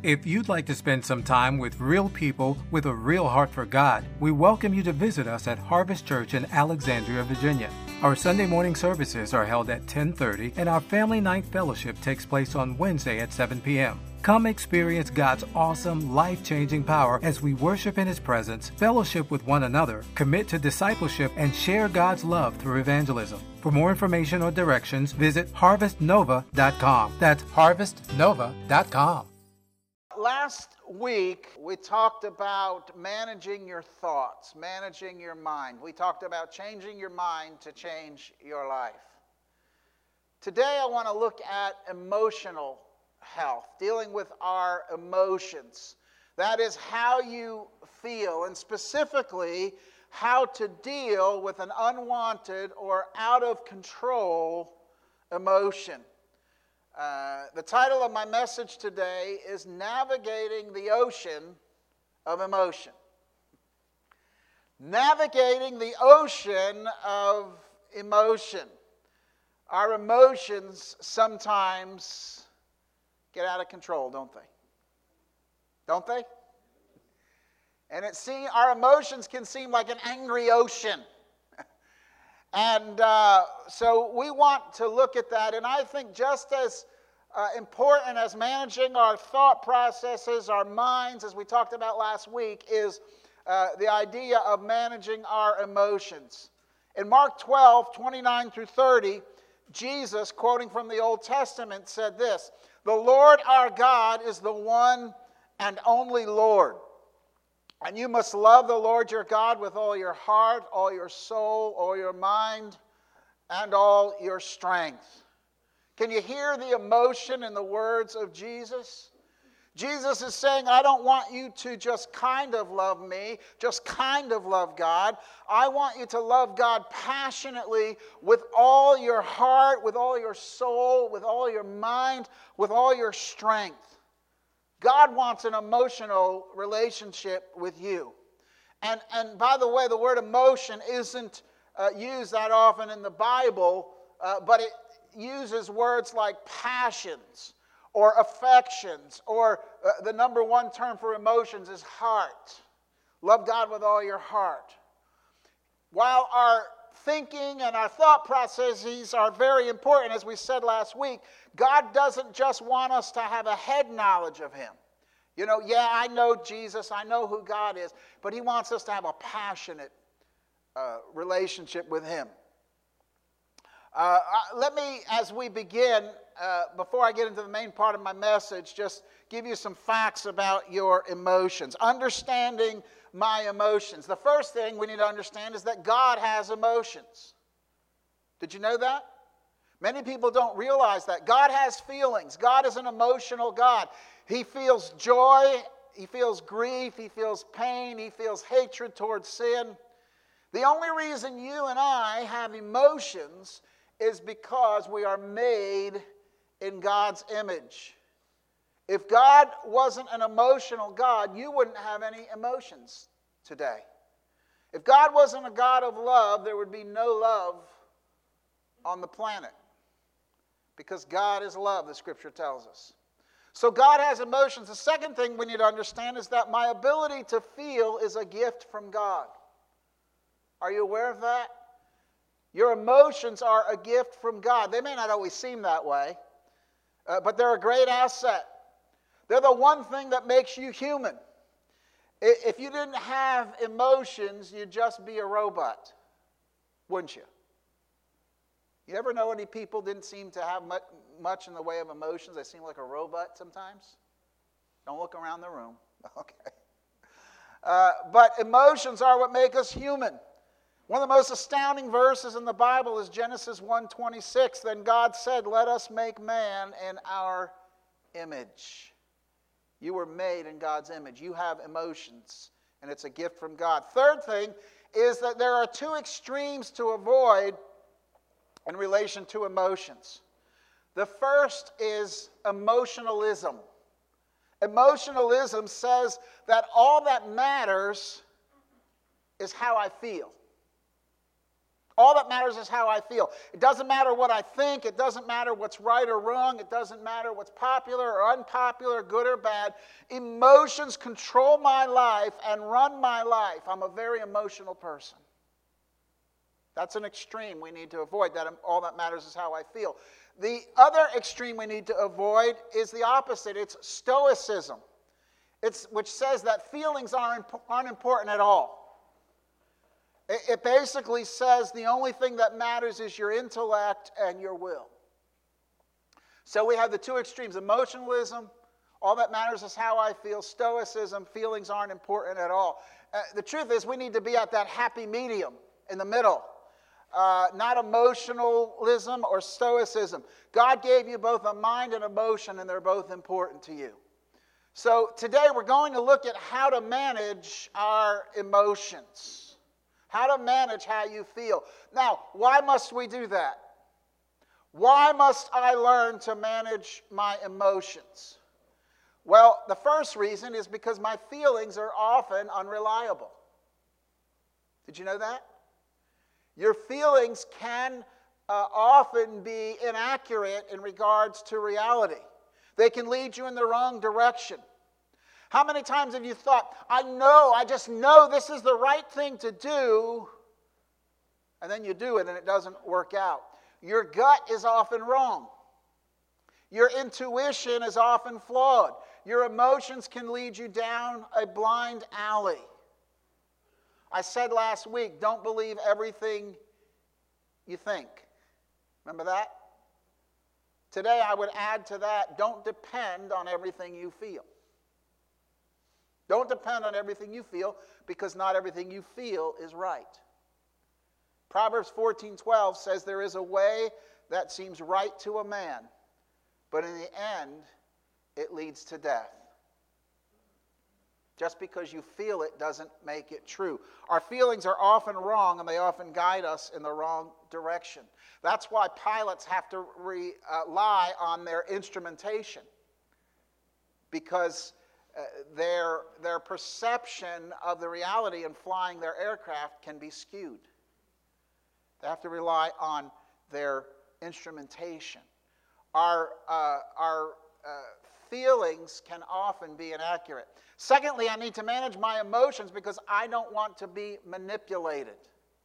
If you'd like to spend some time with real people with a real heart for God, we welcome you to visit us at Harvest Church in Alexandria, Virginia. Our Sunday morning services are held at 10:30, and our Family Night Fellowship takes place on Wednesday at 7 p.m. Come experience God's awesome, life-changing power as we worship in His presence, fellowship with one another, commit to discipleship, and share God's love through evangelism. For more information or directions, visit harvestnova.com. That's harvestnova.com. Last week, we talked about managing your thoughts, managing your mind. We talked about changing your mind to change your life. Today, I want to look at emotional health, dealing with our emotions. That is how you feel, and specifically, how to deal with an unwanted or out of control emotion. The title of my message today is Navigating the Ocean of Emotion. Navigating the ocean of emotion. Our emotions sometimes get out of control, don't they? Don't they? And our emotions can seem like an angry ocean. And so we want to look at that. And I think just as important as managing our thought processes, our minds, as we talked about last week, is the idea of managing our emotions. In Mark 12, 29 through 30, Jesus, quoting from the Old Testament, said this, "The Lord our God is the one and only Lord. And you must love the Lord your God with all your heart, all your soul, all your mind, and all your strength." Can you hear the emotion in the words of Jesus? Jesus is saying, I don't want you to just kind of love me, just kind of love God. I want you to love God passionately with all your heart, with all your soul, with all your mind, with all your strength. God wants an emotional relationship with you. And by the way, the word emotion isn't used that often in the Bible, but it uses words like passions or affections, or the number one term for emotions is heart. Love God with all your heart. While our thinking and our thought processes are very important, as we said last week, God doesn't just want us to have a head knowledge of Him. You know, yeah, I know Jesus, I know who God is, but He wants us to have a passionate relationship with Him. Let me, as we begin, before I get into the main part of my message, just give you some facts about your emotions. Understanding my emotions. The first thing we need to understand is that God has emotions. Did you know that? Many people don't realize that. God has feelings. God is an emotional God. He feels joy, He feels grief, He feels pain, He feels hatred towards sin. The only reason you and I have emotions is because we are made in God's image. If God wasn't an emotional God, you wouldn't have any emotions today. If God wasn't a God of love, there would be no love on the planet. Because God is love, the Scripture tells us. So God has emotions. The second thing we need to understand is that my ability to feel is a gift from God. Are you aware of that? Your emotions are a gift from God. They may not always seem that way, but they're a great asset. They're the one thing that makes you human. If you didn't have emotions, you'd just be a robot, wouldn't you? You ever know any people didn't seem to have much in the way of emotions? They seem like a robot sometimes. Don't look around the room. Okay. But emotions are what make us human. One of the most astounding verses in the Bible is Genesis 1:26. Then God said, "Let us make man in our image." You were made in God's image. You have emotions, and it's a gift from God. Third thing is that there are two extremes to avoid in relation to emotions. The first is emotionalism. Emotionalism says that all that matters is how I feel. All that matters is how I feel. It doesn't matter what I think. It doesn't matter what's right or wrong. It doesn't matter what's popular or unpopular, good or bad. Emotions control my life and run my life. I'm a very emotional person. That's an extreme we need to avoid. That all that matters is how I feel. The other extreme we need to avoid is the opposite. It's stoicism, which says that feelings aren't important at all. It basically says the only thing that matters is your intellect and your will. So we have the two extremes: emotionalism, all that matters is how I feel; stoicism, feelings aren't important at all. The truth is, we need to be at that happy medium in the middle. Not emotionalism or stoicism. God gave you both a mind and emotion, and they're both important to you. So today we're going to look at how to manage our emotions. How to manage how you feel. Now, why must we do that? Why must I learn to manage my emotions? Well, the first reason is because my feelings are often unreliable. Did you know that? Your feelings can often be inaccurate in regards to reality. They can lead you in the wrong direction. How many times have you thought, I just know this is the right thing to do, and then you do it and it doesn't work out? Your gut is often wrong. Your intuition is often flawed. Your emotions can lead you down a blind alley. I said last week, don't believe everything you think. Remember that? Today I would add to that, don't depend on everything you feel. Don't depend on everything you feel, because not everything you feel is right. Proverbs 14:12 says there is a way that seems right to a man, but in the end, it leads to death. Just because you feel it doesn't make it true. Our feelings are often wrong, and they often guide us in the wrong direction. That's why pilots have to rely on their instrumentation, because their perception of the reality in flying their aircraft can be skewed. They have to rely on their instrumentation. Our feelings can often be inaccurate. Secondly, I need to manage my emotions because I don't want to be manipulated.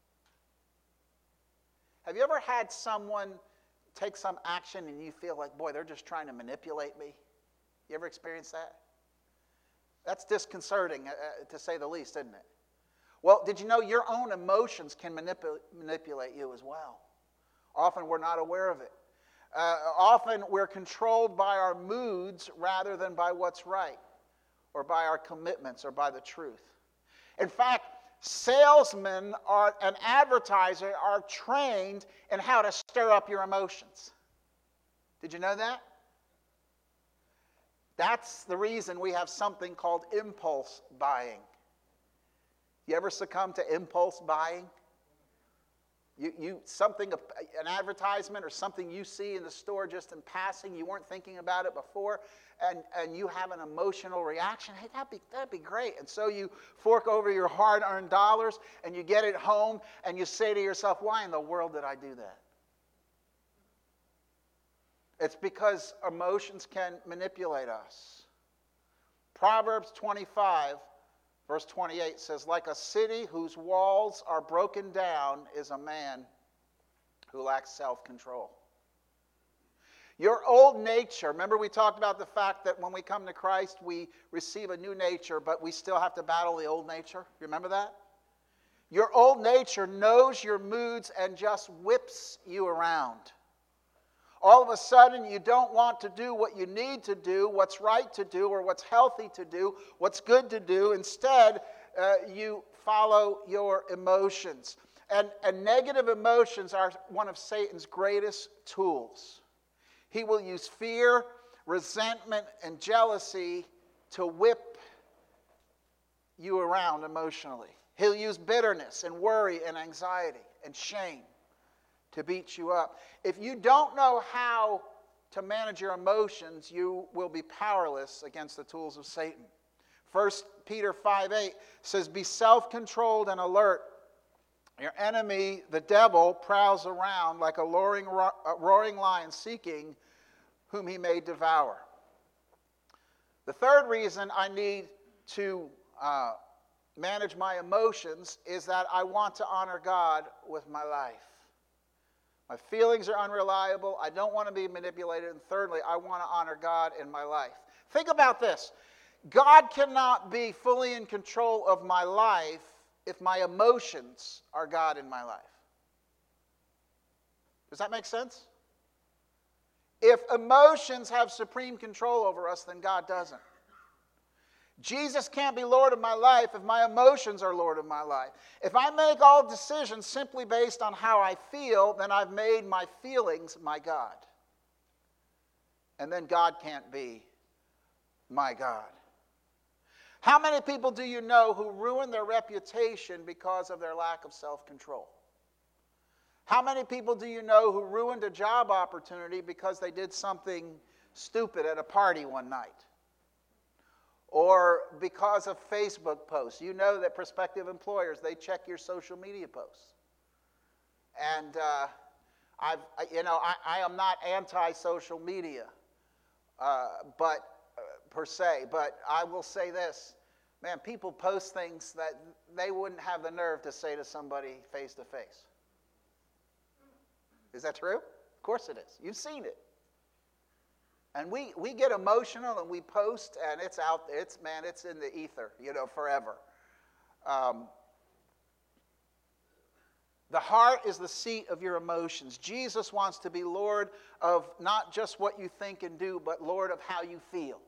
Have you ever had someone take some action and you feel like, boy, they're just trying to manipulate me? You ever experienced that? That's disconcerting, to say the least, isn't it? Well, did you know your own emotions can manipulate you as well? Often we're not aware of it. Often we're controlled by our moods rather than by what's right, or by our commitments, or by the truth. In fact, salesmen and advertisers are trained in how to stir up your emotions. Did you know that? That's the reason we have something called impulse buying. You ever succumb to impulse buying? An advertisement or something you see in the store just in passing, you weren't thinking about it before, and you have an emotional reaction. Hey, that'd be great. And so you fork over your hard-earned dollars, and you get it home, and you say to yourself, why in the world did I do that? It's because emotions can manipulate us. Proverbs 25, verse 28 says, like a city whose walls are broken down is a man who lacks self-control. Your old nature, remember we talked about the fact that when we come to Christ, we receive a new nature, but we still have to battle the old nature? Remember that? Your old nature knows your moods and just whips you around. All of a sudden, you don't want to do what you need to do, what's right to do, or what's healthy to do, what's good to do. Instead, you follow your emotions. And negative emotions are one of Satan's greatest tools. He will use fear, resentment, and jealousy to whip you around emotionally. He'll use bitterness and worry and anxiety and shame to beat you up. If you don't know how to manage your emotions, you will be powerless against the tools of Satan. 1 Peter 5:8 says, be self-controlled and alert. Your enemy, the devil, prowls around like a roaring lion seeking whom he may devour. The third reason I need to manage my emotions is that I want to honor God with my life. My feelings are unreliable. I don't want to be manipulated. And thirdly, I want to honor God in my life. Think about this. God cannot be fully in control of my life if my emotions are God in my life. Does that make sense? If emotions have supreme control over us, then God doesn't. Jesus can't be Lord of my life if my emotions are Lord of my life. If I make all decisions simply based on how I feel, then I've made my feelings my God. And then God can't be my God. How many people do you know who ruin their reputation because of their lack of self-control? How many people do you know who ruined a job opportunity because they did something stupid at a party one night? Or because of Facebook posts? You know that prospective employers, they check your social media posts. And I am not anti-social media, but per se, but I will say this. Man, people post things that they wouldn't have the nerve to say to somebody face to face. Is that true? Of course it is. You've seen it. And we get emotional and we post and it's out there. It's in the ether, forever. The heart is the seat of your emotions. Jesus wants to be Lord of not just what you think and do, but Lord of how you feel.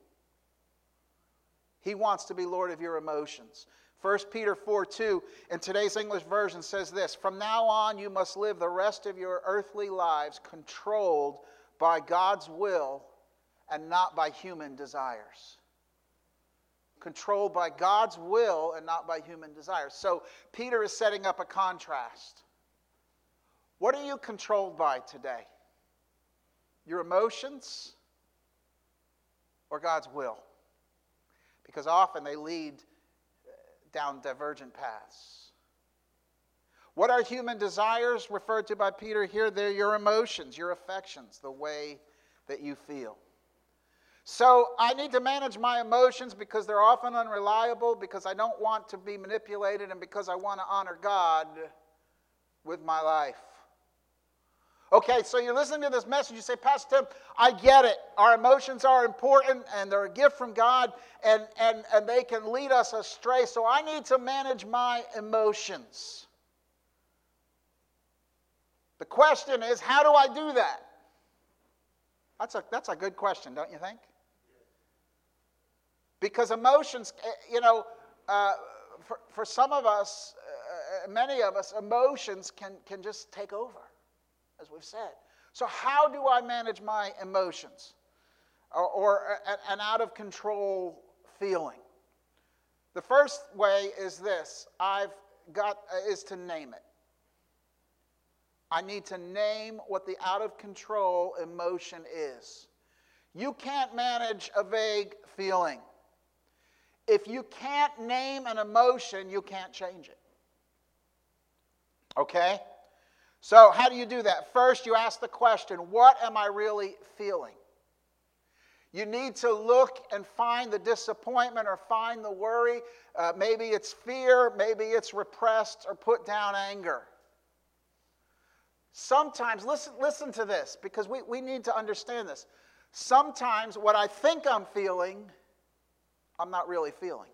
He wants to be Lord of your emotions. 1 Peter 4:2 in today's English version says this: "From now on you must live the rest of your earthly lives controlled by God's will and not by human desires." Controlled by God's will and not by human desires. So Peter is setting up a contrast. What are you controlled by today? Your emotions or God's will? Because often they lead down divergent paths. What are human desires referred to by Peter here? They're your emotions, your affections, the way that you feel. So I need to manage my emotions because they're often unreliable, because I don't want to be manipulated, and because I want to honor God with my life. Okay, so you're listening to this message, you say, Pastor Tim, I get it. Our emotions are important and they're a gift from God and they can lead us astray. So I need to manage my emotions. The question is, how do I do that? That's a good question, don't you think? Because emotions, for some of us, many of us, emotions can just take over, as we've said. So how do I manage my emotions or an out-of-control feeling? The first way is this. Is to name it. I need to name what the out-of-control emotion is. You can't manage a vague feeling. If you can't name an emotion, you can't change it. Okay? So how do you do that? First, you ask the question, what am I really feeling? You need to look and find the disappointment or find the worry. Maybe it's fear, maybe it's repressed or put down anger. Sometimes, listen to this, because we need to understand this. Sometimes what I think I'm feeling, I'm not really feeling.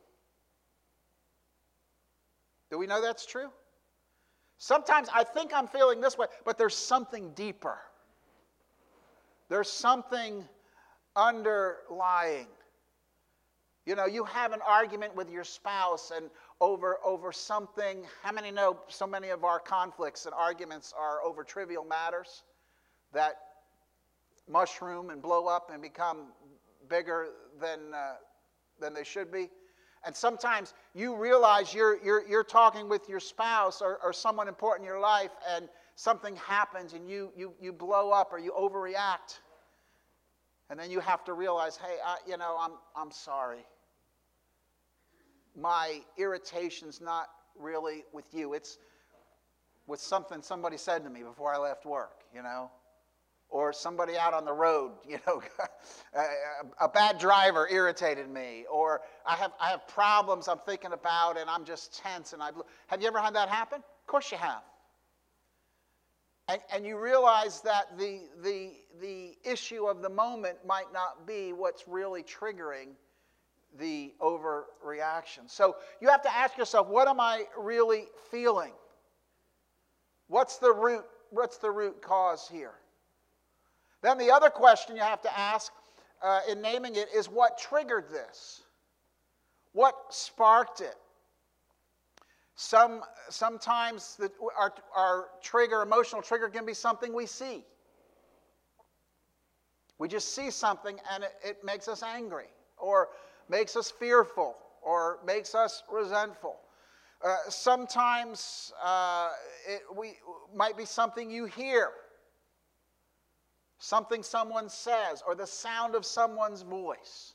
Do we know that's true? Sometimes I think I'm feeling this way, but there's something deeper. There's something underlying. You have an argument with your spouse and over something. How many know so many of our conflicts and arguments are over trivial matters that mushroom and blow up and become bigger than they should be? And sometimes you realize you're talking with your spouse or someone important in your life, and something happens and you blow up or you overreact. And then you have to realize, hey, I'm sorry. My irritation's not really with you. with something somebody said to me before I left work, or somebody out on the road, a bad driver irritated me, or I have problems I'm thinking about and I'm just tense. Have you ever had that happen? Of course you have. And you realize that the issue of the moment might not be what's really triggering the overreaction. So you have to ask yourself, what am I really feeling? What's the root cause here? Then the other question you have to ask in naming it is, what triggered this? What sparked it? Sometimes our emotional trigger can be something we see. We just see something and it makes us angry, or makes us fearful, or makes us resentful. Sometimes it might be something you hear, something someone says, or the sound of someone's voice.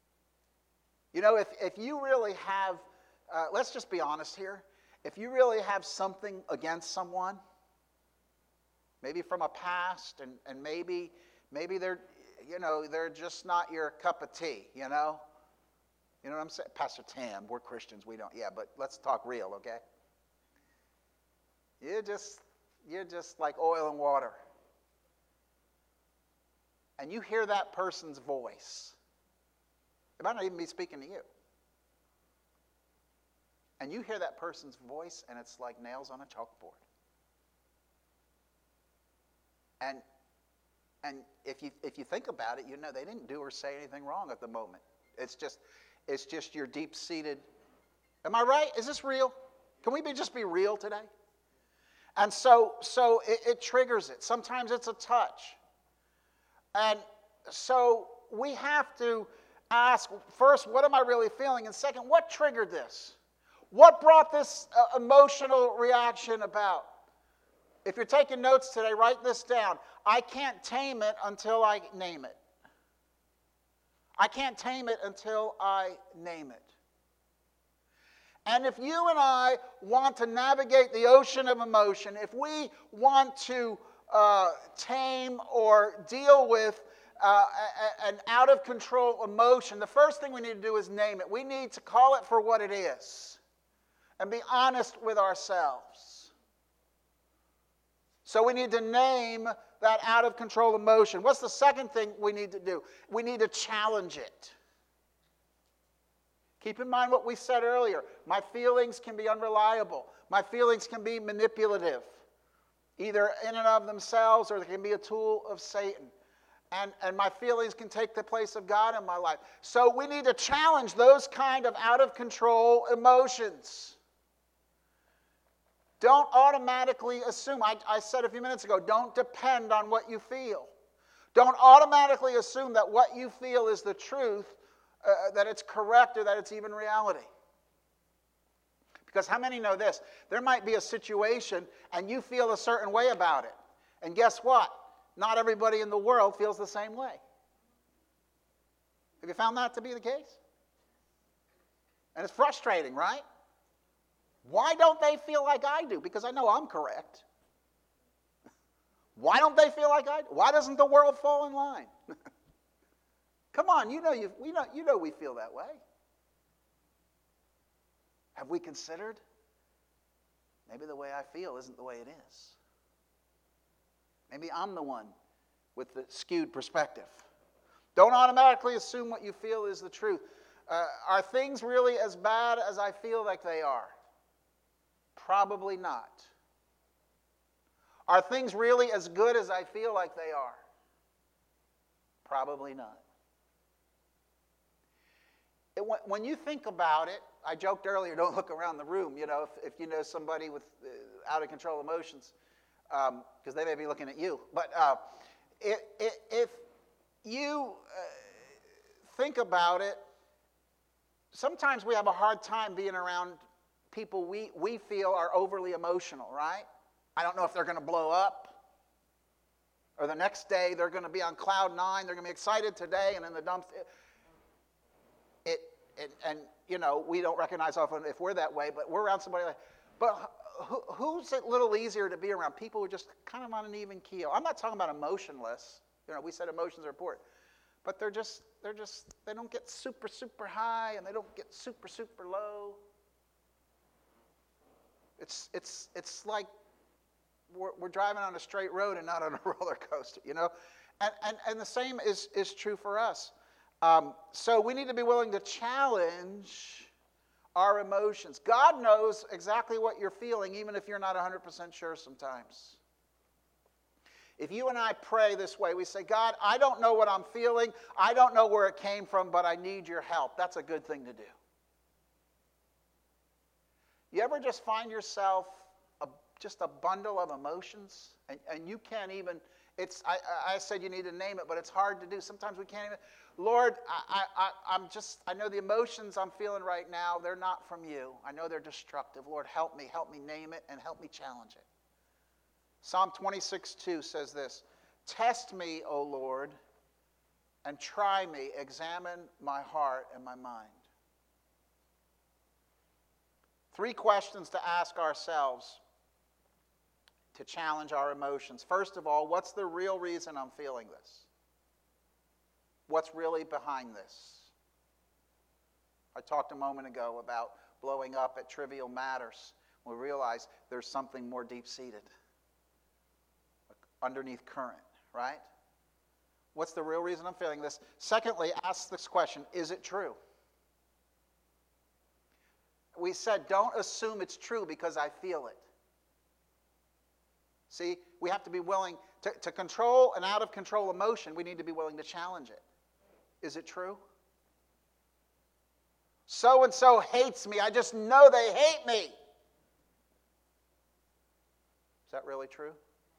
If you really have, let's just be honest here, if you really have something against someone, maybe from a past, and maybe they're just not your cup of tea, You know what I'm saying? Pastor Tam, we're Christians, we don't. Yeah, but let's talk real, okay? You're just like oil and water. And you hear that person's voice. It might not even be speaking to you. And you hear that person's voice, and it's like nails on a chalkboard. And if you think about it, they didn't do or say anything wrong at the moment. It's just your deep-seated. Am I right? Is this real? Can we just be real today? And so it triggers it. Sometimes it's a touch. And so we have to ask, first, what am I really feeling? And second, what triggered this? What brought this emotional reaction about? If you're taking notes today, write this down. I can't tame it until I name it. I can't tame it until I name it. And if you and I want to navigate the ocean of emotion, if we want to tame or deal with an out-of-control emotion, the first thing we need to do is name it. We need to call it for what it is and be honest with ourselves. So we need to name that out-of-control emotion. What's the second thing we need to do? We need to challenge it. Keep in mind what we said earlier. My feelings can be unreliable. My feelings can be manipulative, either in and of themselves, or they can be a tool of Satan. And my feelings can take the place of God in my life. So we need to challenge those kind of out-of-control emotions. Don't automatically assume. I said a few minutes ago, don't depend on what you feel. Don't automatically assume that what you feel is the truth, that it's correct, or that it's even reality. Because how many know this? There might be a situation and you feel a certain way about it. And guess what? Not everybody in the world feels the same way. Have you found that to be the case? And it's frustrating, right? Why don't they feel like I do? Because I know I'm correct. Why don't they feel like I do? Why doesn't the world fall in line? Come on, we feel that way. Have we considered? Maybe the way I feel isn't the way it is. Maybe I'm the one with the skewed perspective. Don't automatically assume what you feel is the truth. Are things really as bad as I feel like they are? Probably not. Are things really as good as I feel like they are? Probably not. When you think about it, I joked earlier, don't look around the room, if you know somebody with out-of-control emotions, because they may be looking at you. But if you think about it, sometimes we have a hard time being around people we feel are overly emotional, right? I don't know if they're going to blow up, or the next day they're going to be on cloud nine, they're going to be excited today, and in the dumps. We don't recognize often if we're that way, but we're around somebody like, but who's a little easier to be around? People who are just kind of on an even keel. I'm not talking about emotionless. We said emotions are important. But they don't get super, super high and they don't get super, super low. It's like we're driving on a straight road and not on a roller coaster, And the same is true for us. So we need to be willing to challenge our emotions. God knows exactly what you're feeling, even if you're not 100% sure sometimes. If you and I pray this way, we say, God, I don't know what I'm feeling. I don't know where it came from, but I need your help. That's a good thing to do. You ever just find yourself just a bundle of emotions, and you can't even, I said you need to name it, but it's hard to do. Sometimes we can't even, Lord, I know the emotions I'm feeling right now, they're not from you. I know they're destructive. Lord, help me name it and help me challenge it. Psalm 26:2 says this, test me, O Lord, and try me, examine my heart and my mind. 3 questions to ask ourselves to challenge our emotions. First of all, what's the real reason I'm feeling this? What's really behind this? I talked a moment ago about blowing up at trivial matters. We realize there's something more deep-seated, underneath current, right? What's the real reason I'm feeling this? Secondly, ask this question, is it true? We said, don't assume it's true because I feel it. See, we have to be willing to control an out-of-control emotion. We need to be willing to challenge it. Is it true? So-and-so hates me. I just know they hate me. Is that really true?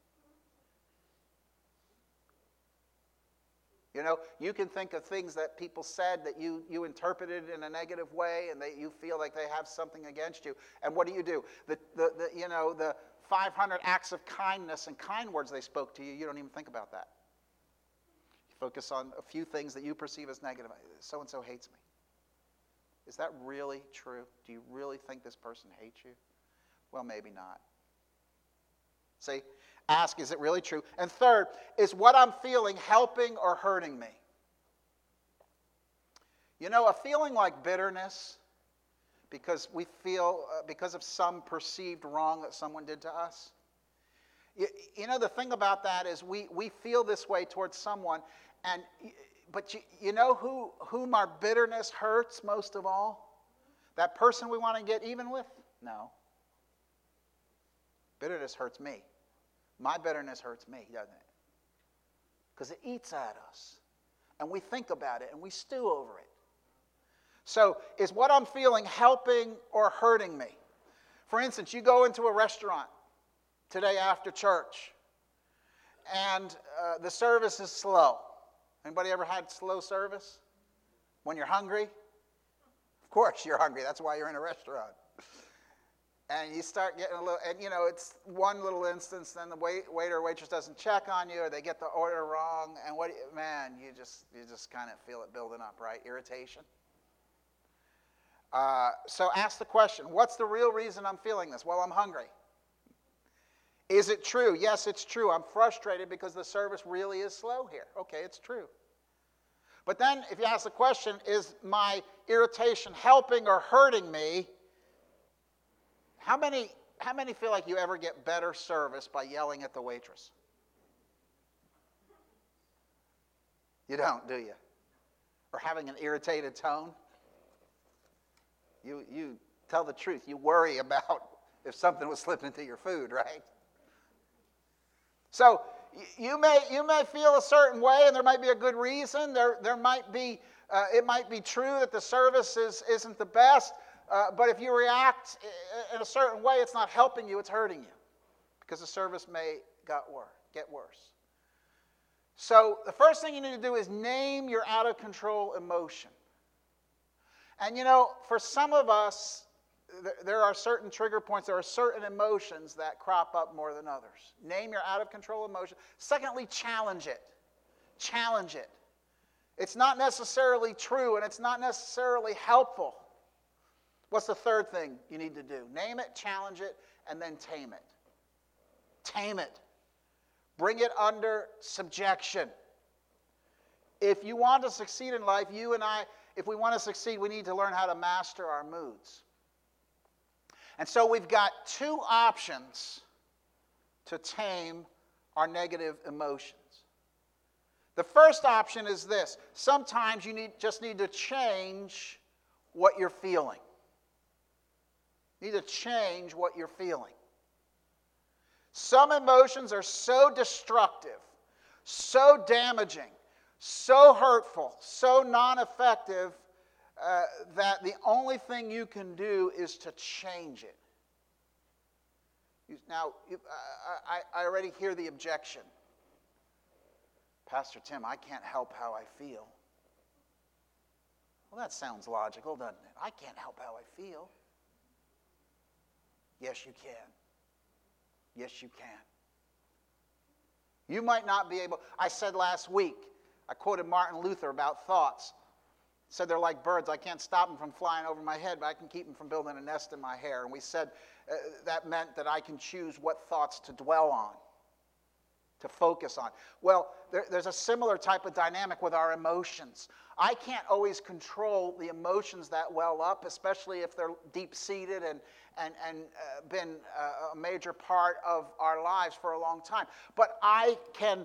You can think of things that people said that you interpreted in a negative way and that you feel like they have something against you. And what do? The 500 acts of kindness and kind words they spoke to you, you don't even think about that. You focus on a few things that you perceive as negative. So-and-so hates me. Is that really true? Do you really think this person hates you? Well, maybe not. See? Ask, is it really true? And third, is what I'm feeling helping or hurting me? A feeling like bitterness because we feel, because of some perceived wrong that someone did to us. The thing about that is we feel this way towards someone, but you know whom our bitterness hurts most of all? That person we want to get even with? No. Bitterness hurts me. My bitterness hurts me, doesn't it? Because it eats at us. And we think about it and we stew over it. So, is what I'm feeling helping or hurting me? For instance, you go into a restaurant today after church and the service is slow. Anybody ever had slow service? When you're hungry? Of course you're hungry. That's why you're in a restaurant. And you start getting a little, and it's one little instance, then the waiter or waitress doesn't check on you, or they get the order wrong, and you just kind of feel it building up, right? Irritation. So ask the question, what's the real reason I'm feeling this? Well, I'm hungry. Is it true? Yes, it's true. I'm frustrated because the service really is slow here. Okay, it's true. But then if you ask the question, is my irritation helping or hurting me? How many feel like you ever get better service by yelling at the waitress? You don't, do you? Or having an irritated tone? You tell the truth. You worry about if something was slipping into your food, right? So you may feel a certain way, and there might be a good reason. There might be it might be true that the service isn't the best. But if you react in a certain way, it's not helping you, it's hurting you. Because the service may get worse. So the first thing you need to do is name your out-of-control emotion. And for some of us, there are certain trigger points, there are certain emotions that crop up more than others. Name your out-of-control emotion. Secondly, challenge it. Challenge it. It's not necessarily true, and it's not necessarily helpful. What's the third thing you need to do? Name it, challenge it, and then tame it. Tame it. Bring it under subjection. If you want to succeed in life, you and I, if we want to succeed, we need to learn how to master our moods. And so we've got two options to tame our negative emotions. The first option is this. Sometimes you just need to change what you're feeling. You need to change what you're feeling. Some emotions are so destructive, so damaging, so hurtful, so non-effective that the only thing you can do is to change it. Now, I already hear the objection. Pastor Tim, I can't help how I feel. Well, that sounds logical, doesn't it? I can't help how I feel. Yes, you can. Yes, you can. You might not be able... I said last week, I quoted Martin Luther about thoughts. He said they're like birds. I can't stop them from flying over my head, but I can keep them from building a nest in my hair. And we said that meant that I can choose what thoughts to dwell on, to focus on. Well, there's a similar type of dynamic with our emotions. I can't always control the emotions that well up, especially if they're deep-seated and been a major part of our lives for a long time. But I can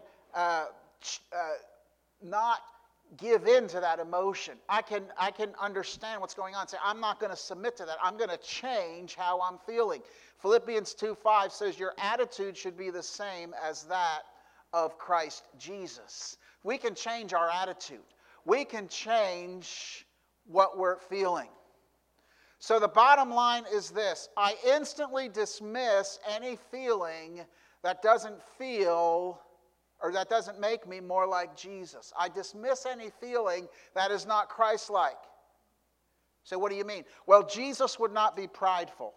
not give in to that emotion. I can understand what's going on. Say, I'm not going to submit to that. I'm going to change how I'm feeling. Philippians 2:5 says your attitude should be the same as that of Christ Jesus. We can change our attitude. We can change what we're feeling. So the bottom line is this. I instantly dismiss any feeling that doesn't feel or that doesn't make me more like Jesus. I dismiss any feeling that is not Christ-like. So what do you mean? Well, Jesus would not be prideful.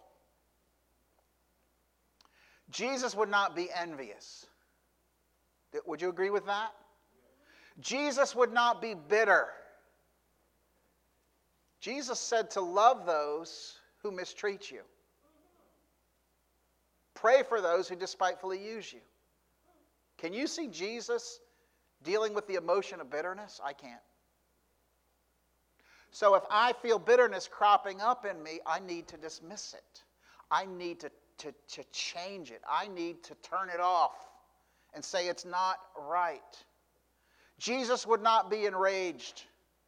Jesus would not be envious. Would you agree with that? Jesus would not be bitter. Jesus said to love those who mistreat you. Pray for those who despitefully use you. Can you see Jesus dealing with the emotion of bitterness? I can't. So if I feel bitterness cropping up in me, I need to dismiss it. I need to change it. I need to turn it off and say it's not right. Jesus would not be enraged.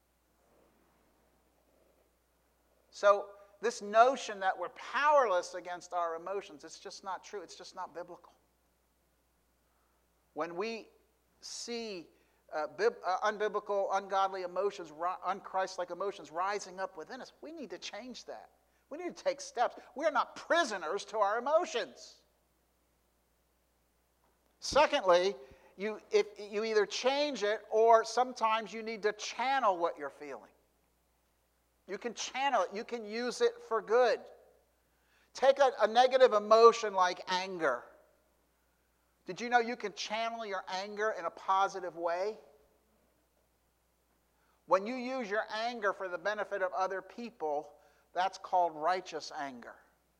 So this notion that we're powerless against our emotions, it's just not true. It's just not biblical. When we see unbiblical, ungodly emotions, unchristlike emotions rising up within us, we need to change that. We need to take steps. We're not prisoners to our emotions. Secondly, you either change it or sometimes you need to channel what you're feeling. You can channel it. You can use it for good. Take a negative emotion like anger. Did you know you can channel your anger in a positive way? When you use your anger for the benefit of other people, that's called righteous anger.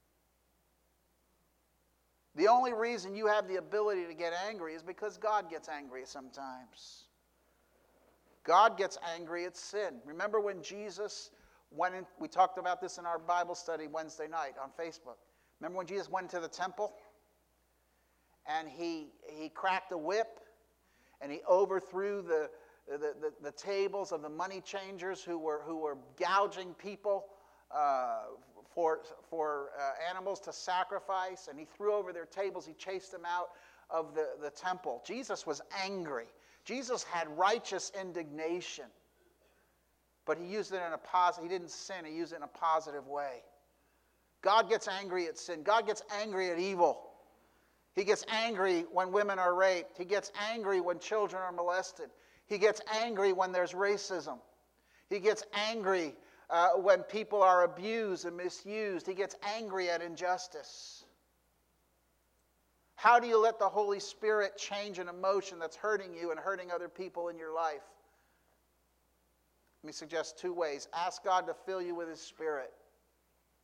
The only reason you have the ability to get angry is because God gets angry sometimes. God gets angry at sin. Remember when Jesus went in, we talked about this in our Bible study Wednesday night on Facebook. Remember when Jesus went to the temple? And he cracked a whip, and he overthrew the tables of the money changers who were gouging people for animals to sacrifice, and he threw over their tables. He chased them out of the temple. Jesus was angry. Jesus had righteous indignation, but he used it in a positive. He didn't sin. He used it in a positive way. God gets angry at sin. God gets angry at evil. He gets angry when women are raped. He gets angry when children are molested. He gets angry when there's racism. He gets angry when people are abused and misused. He gets angry at injustice. How do you let the Holy Spirit change an emotion that's hurting you and hurting other people in your life? Let me suggest two ways. Ask God to fill you with His Spirit.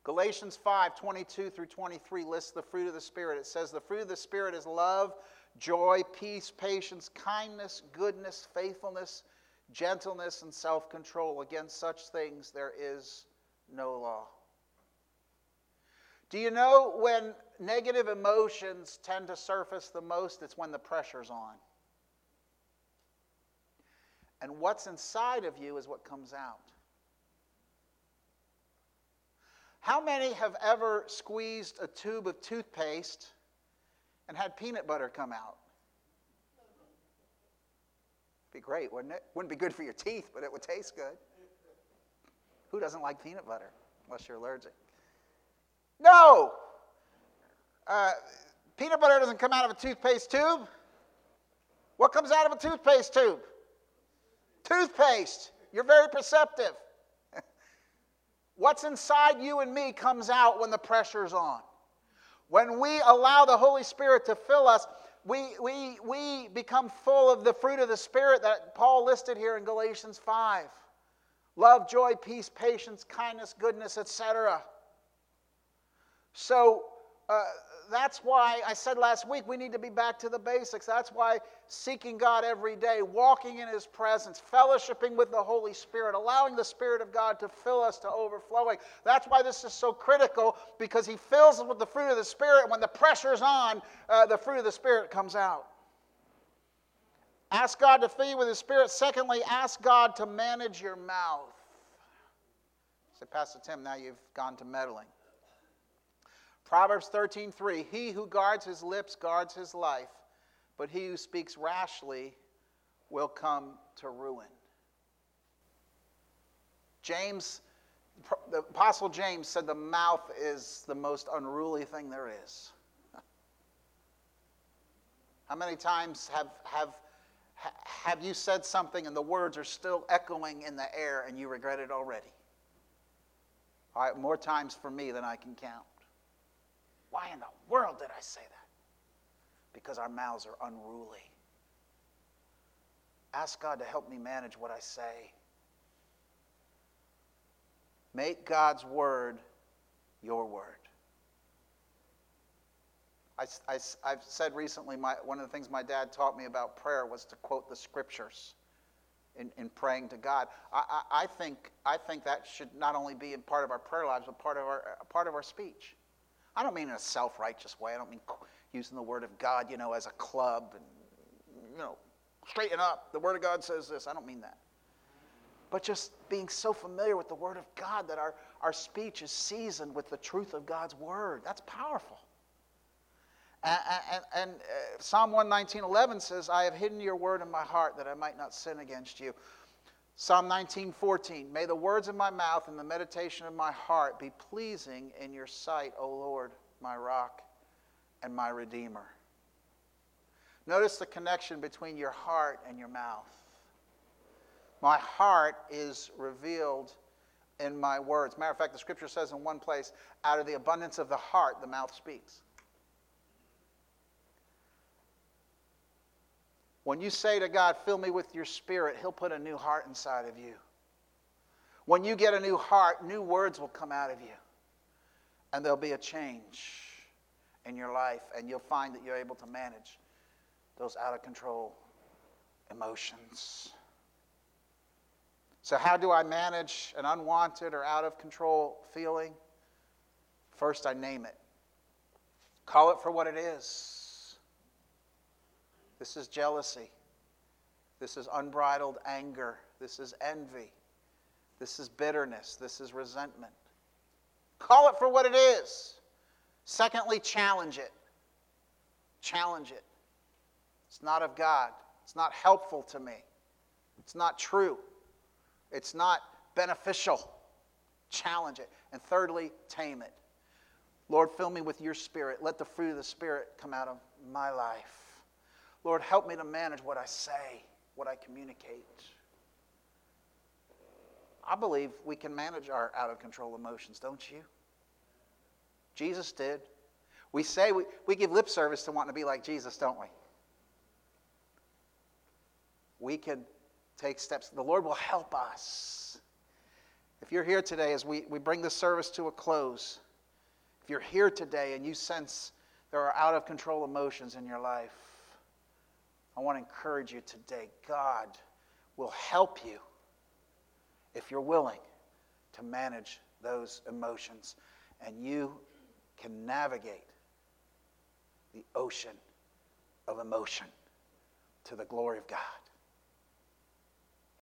Galatians 5:22 through 23 lists the fruit of the Spirit. It says the fruit of the Spirit is love, joy, peace, patience, kindness, goodness, faithfulness, gentleness, and self-control. Against such things there is no law. Do you know when negative emotions tend to surface the most? It's when the pressure's on. And what's inside of you is what comes out. How many have ever squeezed a tube of toothpaste and had peanut butter come out? It'd be great, wouldn't it? Wouldn't be good for your teeth, but it would taste good. Who doesn't like peanut butter, unless you're allergic? No! Peanut butter doesn't come out of a toothpaste tube. What comes out of a toothpaste tube? Toothpaste. You're very perceptive. What's inside you and me comes out when the pressure's on. When we allow the Holy Spirit to fill us, we become full of the fruit of the Spirit that Paul listed here in Galatians 5. Love, joy, peace, patience, kindness, goodness, etc. So that's why I said last week we need to be back to the basics. That's why seeking God every day, walking in His presence, fellowshipping with the Holy Spirit, allowing the Spirit of God to fill us to overflowing. That's why this is so critical, because He fills us with the fruit of the Spirit. When the pressure's on, the fruit of the Spirit comes out. Ask God to fill you with His Spirit. Secondly, ask God to manage your mouth. Say, Pastor Tim, now you've gone to meddling. Proverbs 13:3, he who guards his lips guards his life, but he who speaks rashly will come to ruin. James, the Apostle James said the mouth is the most unruly thing there is. How many times have you said something and the words are still echoing in the air and you regret it already? All right, more times for me than I can count. Why in the world did I say that? Because our mouths are unruly. Ask God to help me manage what I say. Make God's word your word. I've said recently, one of the things my dad taught me about prayer was to quote the scriptures in praying to God. I think that should not only be in part of our prayer lives, but part of our speech. I don't mean in a self-righteous way. I don't mean using the word of God, as a club and, straighten up. The word of God says this. I don't mean that. But just being so familiar with the word of God that our speech is seasoned with the truth of God's word. That's powerful. And Psalm 119:11 says, I have hidden your word in my heart that I might not sin against you. Psalm 19:14, may the words of my mouth and the meditation of my heart be pleasing in your sight, O Lord, my rock and my redeemer. Notice the connection between your heart and your mouth. My heart is revealed in my words. Matter of fact, the scripture says in one place, out of the abundance of the heart, the mouth speaks. When you say to God, fill me with your Spirit, He'll put a new heart inside of you. When you get a new heart, new words will come out of you. And there'll be a change in your life. And you'll find that you're able to manage those out of control emotions. So how do I manage an unwanted or out of control feeling? First, I name it. Call it for what it is. This is jealousy. This is unbridled anger. This is envy. This is bitterness. This is resentment. Call it for what it is. Secondly, challenge it. Challenge it. It's not of God. It's not helpful to me. It's not true. It's not beneficial. Challenge it. And thirdly, tame it. Lord, fill me with your Spirit. Let the fruit of the Spirit come out of my life. Lord, help me to manage what I say, what I communicate. I believe we can manage our out-of-control emotions, don't you? Jesus did. We say we give lip service to wanting to be like Jesus, don't we? We can take steps. The Lord will help us. If you're here today as we bring this service to a close, if you're here today and you sense there are out of control emotions in your life, I want to encourage you today. God will help you if you're willing to manage those emotions, and you can navigate the ocean of emotion to the glory of God.